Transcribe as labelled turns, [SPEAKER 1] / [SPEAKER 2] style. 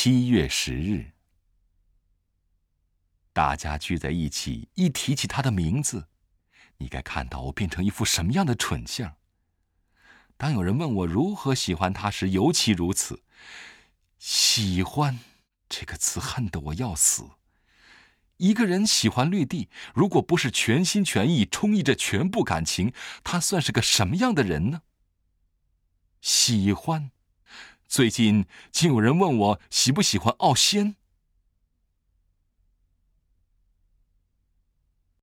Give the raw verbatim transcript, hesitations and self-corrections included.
[SPEAKER 1] 七月十日，大家聚在一起，一提起他的名字，你该看到我变成一副什么样的蠢相。当有人问我如何喜欢他时，尤其如此。喜欢这个词恨得我要死。一个人喜欢绿地，如果不是全心全意充溢着全部感情，他算是个什么样的人呢？喜欢，最近竟有人问我喜不喜欢傲仙。